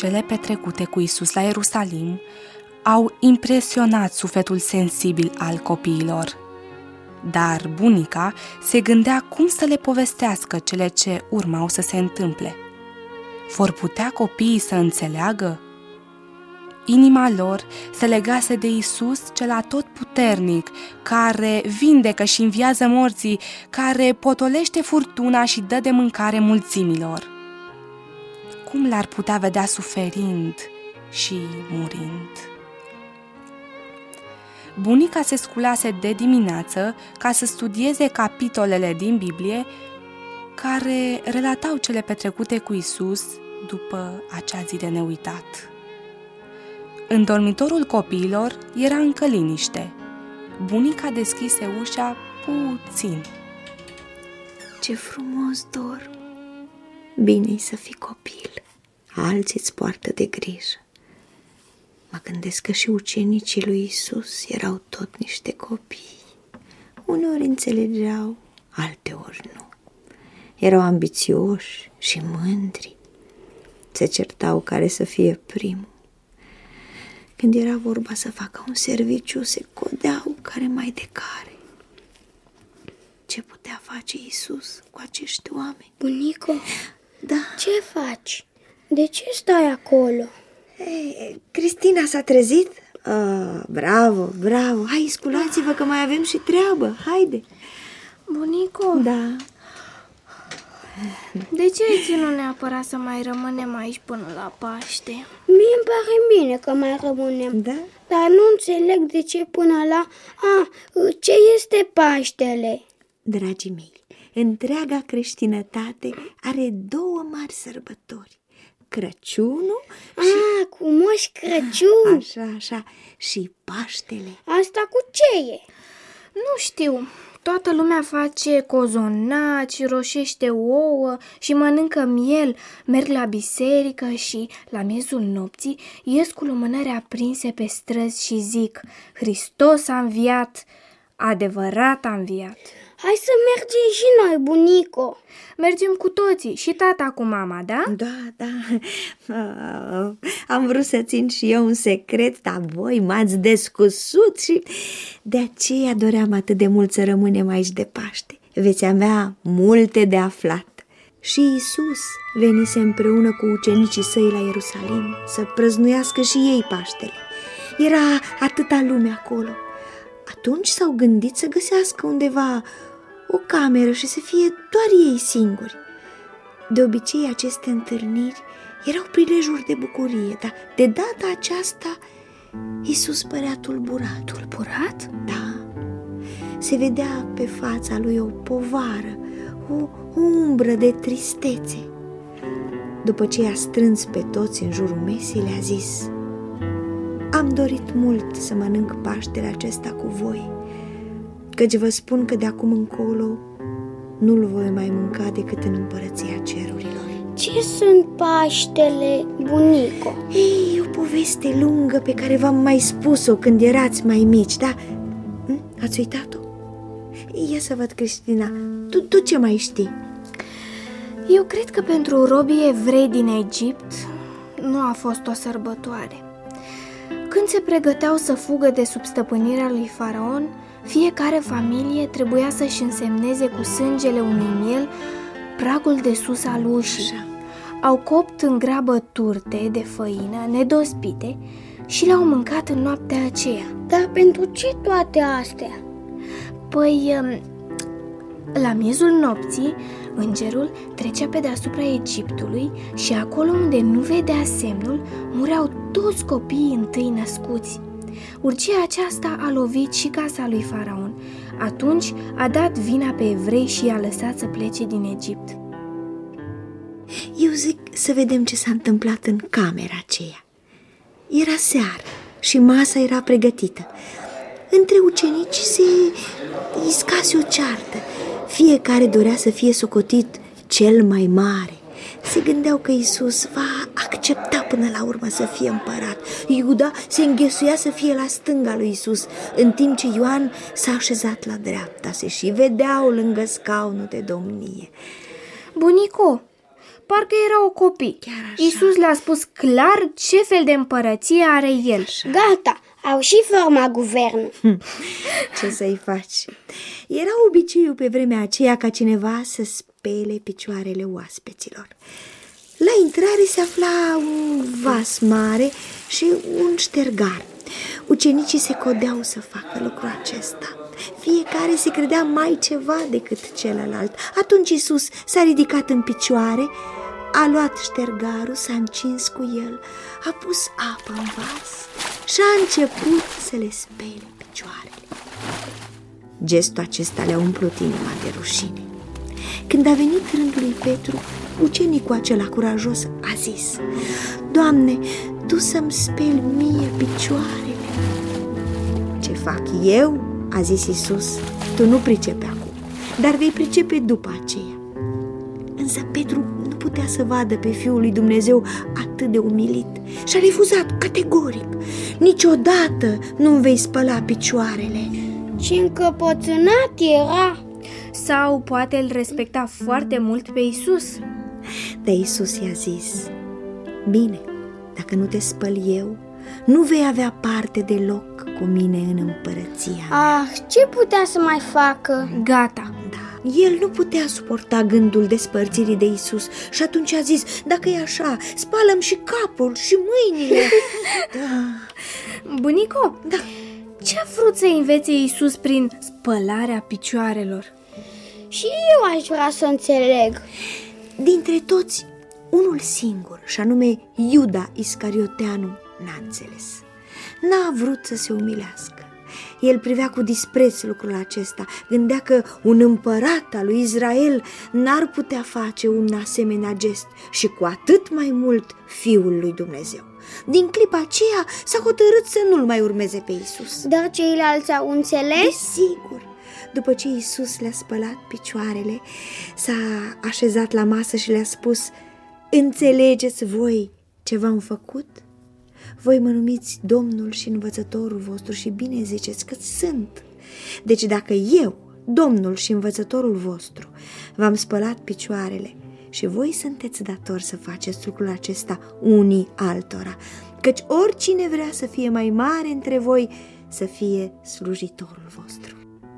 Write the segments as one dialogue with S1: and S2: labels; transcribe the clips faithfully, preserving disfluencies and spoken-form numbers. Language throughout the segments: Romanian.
S1: Cele petrecute cu Isus la Ierusalim au impresionat sufletul sensibil al copiilor. Dar bunica se gândea cum să le povestească cele ce urmau să se întâmple. Vor putea copiii să înțeleagă? Inima lor se legase de Isus cel atotputernic, care vindecă și înviază morții, care potolește furtuna și dă de mâncare mulțimilor. Cum l-ar putea vedea suferind și murind? Bunica se sculase de dimineață ca să studieze capitolele din Biblie care relatau cele petrecute cu Isus după acea zi de neuitat. În dormitorul copiilor era încă liniște. Bunica deschise ușa puțin.
S2: Ce frumos dorm! Bine-i să fii copil, alții îți poartă de grijă. Mă gândesc că și ucenicii lui Isus erau tot niște copii. Uneori înțelegeau, alteori nu. Erau ambițioși și mândri. Se certau care să fie primul. Când era vorba să facă un serviciu, se codeau care mai de care. Ce putea face Isus cu acești oameni?
S3: Bunico,
S2: da.
S3: Ce faci? De ce stai acolo?
S2: Ei, Cristina s-a trezit? Ah, bravo, bravo. Hai, sculați-vă că mai avem și treabă. Haide.
S3: Bunico?
S2: Da.
S3: De ce ai ținut neapărat să mai rămânem aici până la Paște?
S4: Mie îmi pare bine că mai rămânem,
S2: da?
S4: Dar nu înțeleg de ce până la... A, ce este Paștele?
S2: Dragii mei, întreaga creștinătate are două mari sărbători. Crăciunul
S4: A,
S2: și...
S4: cu Moș Crăciun.
S2: Așa, așa, și Paștele.
S4: Asta cu ce e?
S3: Nu știu. Toată lumea face cozonaci, roșește ouă și mănâncă miel, merg la biserică și, la miezul nopții, ies cu lumânări aprinse pe străzi și zic: Hristos a înviat, adevărat a înviat.
S4: Hai să mergem și noi, bunico.
S3: Mergem cu toții, și tata cu mama, da?
S2: Da, da. Am vrut să țin și eu un secret, dar voi m-ați descusut și de aceea doream atât de mult să rămânem aici de Paște. Veți avea multe de aflat. Și Iisus venise împreună cu ucenicii săi la Ierusalim să prăznuiască și ei Paștele. Era atâta lume acolo. Atunci s-au gândit să găsească undeva o cameră și să fie doar ei singuri. De obicei, aceste întâlniri erau prilejuri de bucurie, dar de data aceasta Iisus părea tulburat.
S3: Tulburat?
S2: Da. Se vedea pe fața lui o povară, o umbră de tristețe. După ce i-a strâns pe toți în jurul mesei, le-a zis: Am dorit mult să mănânc Paștele acesta cu voi, căci vă spun că de acum încolo nu-l voi mai mânca decât în împărăția cerurilor.
S4: Ce sunt Paștele, bunico?
S2: Ei, o poveste lungă pe care v-am mai spus-o când erați mai mici, da? Ați uitat-o? Ia să văd, Cristina, tu, tu ce mai știi?
S3: Eu cred că pentru robii evrei din Egipt nu a fost o sărbătoare. Când se pregăteau să fugă de sub stăpânirea lui Faraon, fiecare familie trebuia să-și însemneze cu sângele unui miel pragul de sus al ușii.
S2: Așa.
S3: Au copt în grabă turte de făină nedospite și le-au mâncat în noaptea aceea.
S4: Dar pentru ce toate astea?
S3: Păi, la miezul nopții, îngerul trecea pe deasupra Egiptului și acolo unde nu vedea semnul, mureau toți copiii întâi născuți. Urgia aceasta a lovit și casa lui Faraon. Atunci a dat vina pe evrei și i-a lăsat să plece din Egipt.
S2: Eu zic să vedem ce s-a întâmplat în camera aceea. Era seară și masa era pregătită. Între ucenici se iscase o ceartă. Fiecare dorea să fie socotit cel mai mare. Se gândeau că Iisus va accepta până la urmă să fie împărat. Iuda se înghesuia să fie la stânga lui Iisus, în timp ce Ioan s-a așezat la dreapta. Se și vedeau lângă scaunul de domnie.
S3: Bunico, parcă erau copii.
S2: Chiar așa.
S3: Iisus le-a spus clar ce fel de împărăție are el.
S4: Gata, au și forma guvern.
S2: Ce să-i faci? Era obiceiul pe vremea aceea ca cineva să spele picioarele oaspeților. La intrare se afla un vas mare și un ștergar. Ucenicii se codeau să facă lucrul acesta. Fiecare se credea mai ceva decât celălalt. Atunci Iisus s-a ridicat în picioare, a luat ștergarul, s-a încins cu el, a pus apă în vas și a început să le spele picioarele. Gestul acesta le-a umplut inima de rușine. Când a venit rândul lui Petru, ucenicul acela curajos a zis: Doamne, Tu să-mi speli mie picioarele. Ce fac eu? A zis Iisus, tu nu pricepi acum, dar vei pricepe după aceea. Însă Petru nu putea să vadă pe Fiul lui Dumnezeu atât de umilit și a refuzat categoric: niciodată nu-mi vei spăla picioarele.
S4: Și încăpățânat era.
S3: Sau poate îl respecta foarte mult pe Iisus.
S2: Dar Iisus i-a zis: bine, dacă nu te spăl eu, nu vei avea parte deloc cu mine în împărăția mea.
S4: Ah, ce putea să mai facă?
S3: Gata.
S2: Da, el nu putea suporta gândul despărțirii de Iisus și atunci a zis: dacă e așa, spală-mi și capul și mâinile. Da.
S3: Bunico,
S2: Da.
S3: ce-a vrut să învețe Iisus prin spălarea picioarelor?
S4: Și eu aș vrea să înțeleg.
S2: Dintre toți, unul singur, și anume Iuda Iscarioteanu, n-a înțeles. N-a vrut să se umilească. El privea cu dispreț lucrul acesta, gândea că un împărat al lui Israel n-ar putea face un asemenea gest și cu atât mai mult Fiul lui Dumnezeu. Din clipa aceea s-a hotărât să nu-l mai urmeze pe Iisus.
S4: Dar ceilalți au înțeles?
S2: Desigur. După ce Iisus le-a spălat picioarele, s-a așezat la masă și le-a spus: înțelegeți voi ce v-am făcut? Voi mă numiți Domnul și Învățătorul vostru și bine ziceți că sunt. Deci dacă eu, Domnul și Învățătorul vostru, v-am spălat picioarele și voi sunteți datori să faceți lucrul acesta unii altora, căci oricine vrea să fie mai mare între voi, să fie slujitorul vostru.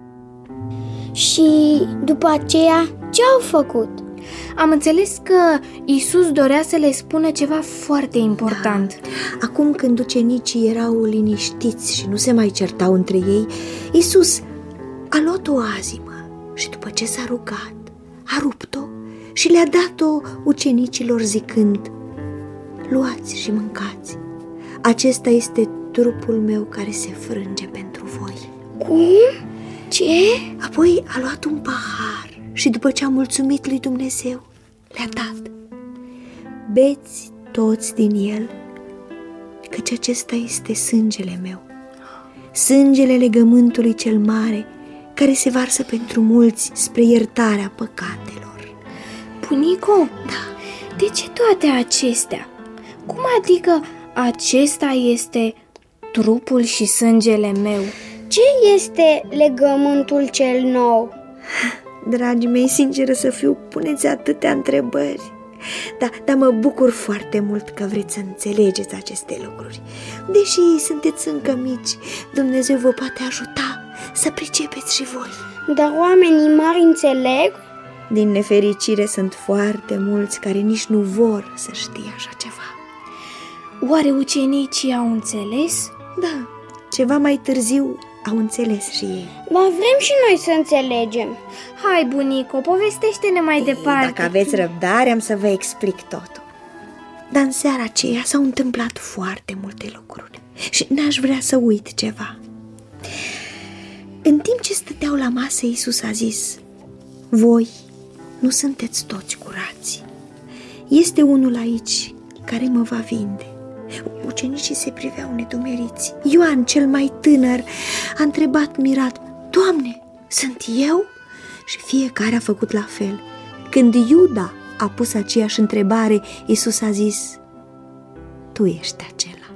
S4: Și după aceea ce au făcut?
S3: Am înțeles că Iisus dorea să le spună ceva foarte important.
S2: Da. Acum când ucenicii erau liniștiți și nu se mai certau între ei, Iisus a luat o azimă și după ce s-a rugat, a rupt-o și le-a dat-o ucenicilor zicând: luați și mâncați, acesta este trupul meu care se frânge pentru voi.
S4: Cum? Ce?
S2: Apoi a luat un pahar și după ce a mulțumit lui Dumnezeu, le-a dat: beți toți din el, căci acesta este sângele meu, sângele legământului cel mare, care se varsă pentru mulți spre iertarea păcatelor.
S3: Bunico,
S2: Da,
S3: de ce toate acestea? Cum adică acesta este trupul și sângele meu?
S4: Ce este legământul cel nou?
S2: dragii mei, sinceră să fiu, puneți atâtea întrebări. Da, dar mă bucur foarte mult că vreți să înțelegeți aceste lucruri. Deși sunteți încă mici, Dumnezeu vă poate ajuta să pricepeți și voi.
S4: Dar oamenii mari înțeleg?
S2: Din nefericire sunt foarte mulți care nici nu vor să știe așa ceva.
S3: Oare ucenicii au înțeles?
S2: Da, ceva mai târziu au înțeles și ei.
S4: Dar vrem și noi să înțelegem.
S3: Hai, bunico, povestește-ne mai
S2: Ei,
S3: departe.
S2: Dacă aveți răbdare, am să vă explic totul. Dar în seara aceea s-au întâmplat foarte multe lucruri și n-aș vrea să uit ceva. În timp ce stăteau la masă, Iisus a zis: voi nu sunteți toți curați. Este unul aici care mă va vinde. Ucenicii se priveau nedumeriți. Ioan, cel mai tânăr, a întrebat mirat: Doamne, sunt eu? Și fiecare a făcut la fel. Când Iuda a pus aceeași întrebare, Iisus a zis: tu ești acela.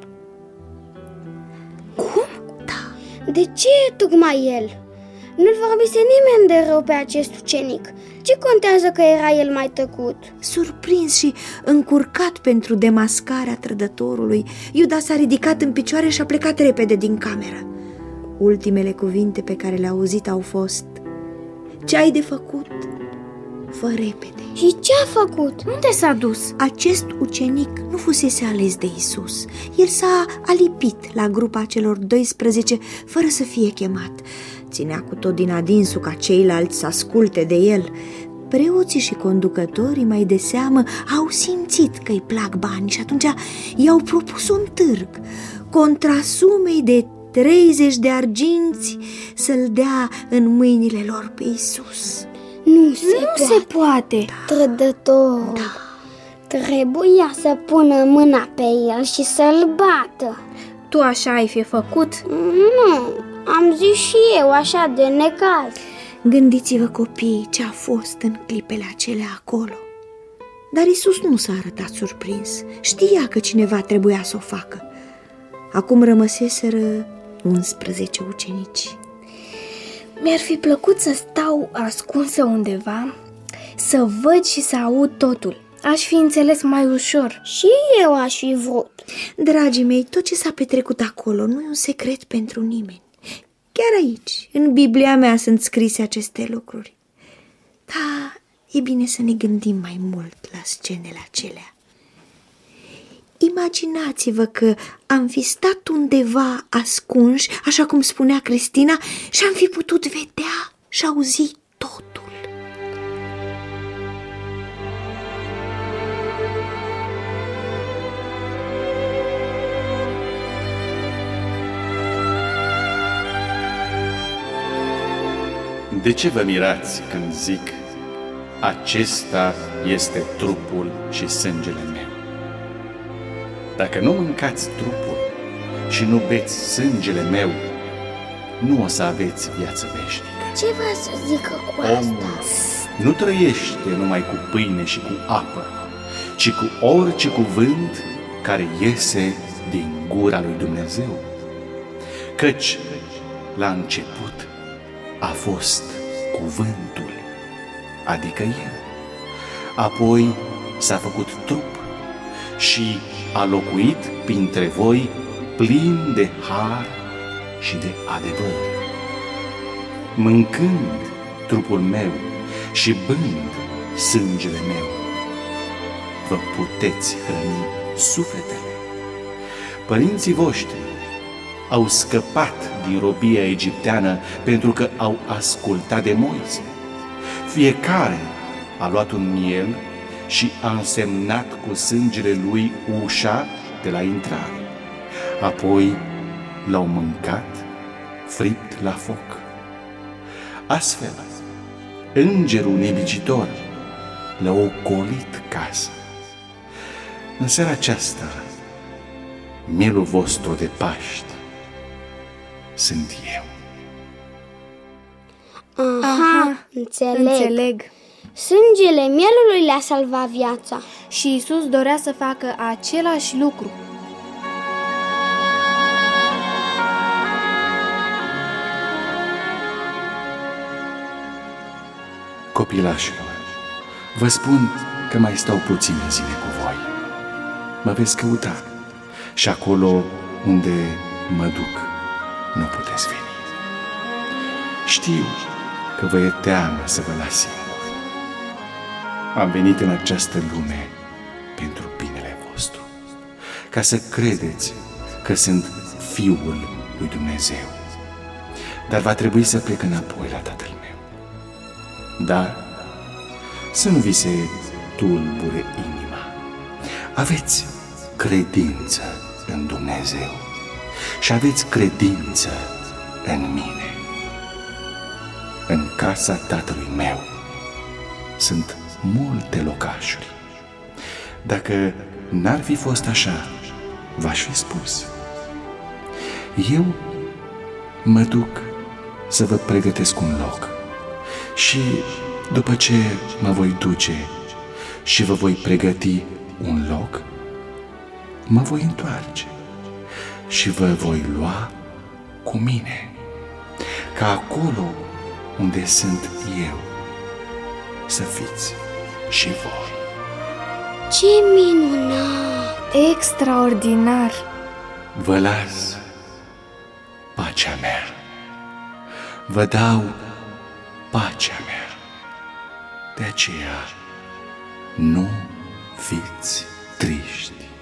S4: Cum?
S2: Da.
S4: De ce tocmai el? Nu-l vorbise nimeni de rău pe acest ucenic. Ce contează că era el mai tăcut?
S2: Surprins și încurcat pentru demascarea trădătorului, Iuda s-a ridicat în picioare și a plecat repede din cameră. Ultimele cuvinte pe care le-a auzit au fost: ce ai de făcut? Fă repede.
S4: Și ce a făcut?
S3: Unde s-a dus?
S2: Acest ucenic nu fusese ales de Isus. El s-a alipit la grupa celor doisprezece fără să fie chemat. Ținea cu tot din adinsul ca ceilalți să asculte de el. Preoții și conducătorii mai de seamă au simțit că-i plac bani și atunci i-au propus un târg contra sumei de treizeci de arginți să-l dea în mâinile lor pe Isus.
S4: Nu se
S3: Nu
S4: poate.
S3: se poate.
S4: Trădător.
S2: Da.
S4: Trebuia să pună mâna pe el și să-l bată.
S3: Tu așa ai fi făcut?
S4: Nu, am zis și eu așa de necaz.
S2: Gândiți-vă, copii, ce a fost în clipele acelea acolo. Dar Isus nu s-a arătat surprins. Știa că cineva trebuia să o facă. Acum rămăseseră unsprezece ucenici.
S3: Mi-ar fi plăcut să stau ascunsă undeva, să văd și să aud totul. Aș fi înțeles mai ușor.
S4: Și eu aș fi vrut.
S2: Dragii mei, tot ce s-a petrecut acolo nu e un secret pentru nimeni. Chiar aici, în Biblia mea, sunt scrise aceste lucruri. Da, e bine să ne gândim mai mult la scenele acelea. Imaginați-vă că am fi stat undeva ascunși, așa cum spunea Cristina, și am fi putut vedea și auzi totul.
S5: De ce vă mirați când zic: acesta este trupul și sângele meu? Dacă nu mâncați trupul și nu beți sângele meu, nu o să aveți viață veșnică.
S4: Ce vrea să zică cu
S5: Omul
S4: asta?
S5: nu trăiește numai cu pâine și cu apă, ci cu orice cuvânt care iese din gura lui Dumnezeu. Căci la început a fost cuvântul, adică eu. Apoi s-a făcut trup și a locuit printre voi plin de har și de adevăr. Mâncând trupul meu și bând sângele meu, vă puteți hrăni sufletele. Părinții voștri au scăpat din robia egipteană pentru că au ascultat de Moise. Fiecare a luat un miel și a însemnat cu sângele lui ușa de la intrare. Apoi l-au mâncat fript la foc. Astfel, îngerul nemicitor le-a ocolit casa. În seara aceasta, mielul vostru de Paști sunt eu.
S4: Aha, înțeleg.
S3: Înțeleg.
S4: Sângele mielului le-a salvat viața.
S3: Și Isus dorea să facă același lucru.
S5: Copilașilor, vă spun că mai stau puține zile cu voi. Mă veți căuta și acolo unde mă duc nu puteți veni. Știu că vă e teamă să vă las singur. Am venit în această lume pentru binele vostru, ca să credeți că sunt Fiul lui Dumnezeu. Dar va trebui să plec înapoi la Tatăl meu. Dar să nu vi se tulbure inima. Aveți credință în Dumnezeu și aveți credință în mine. În casa Tatălui meu sunt multe locașuri. Dacă n-ar fi fost așa, v-aș fi spus. Eu mă duc să vă pregătesc un loc și după ce mă voi duce și vă voi pregăti un loc, mă voi întoarce și vă voi lua cu mine, ca acolo unde sunt eu să fiți și voi.
S4: Ce minunat!
S3: Extraordinar!
S5: Vă las pacea mea, vă dau pacea mea, de aceea nu fiți triști.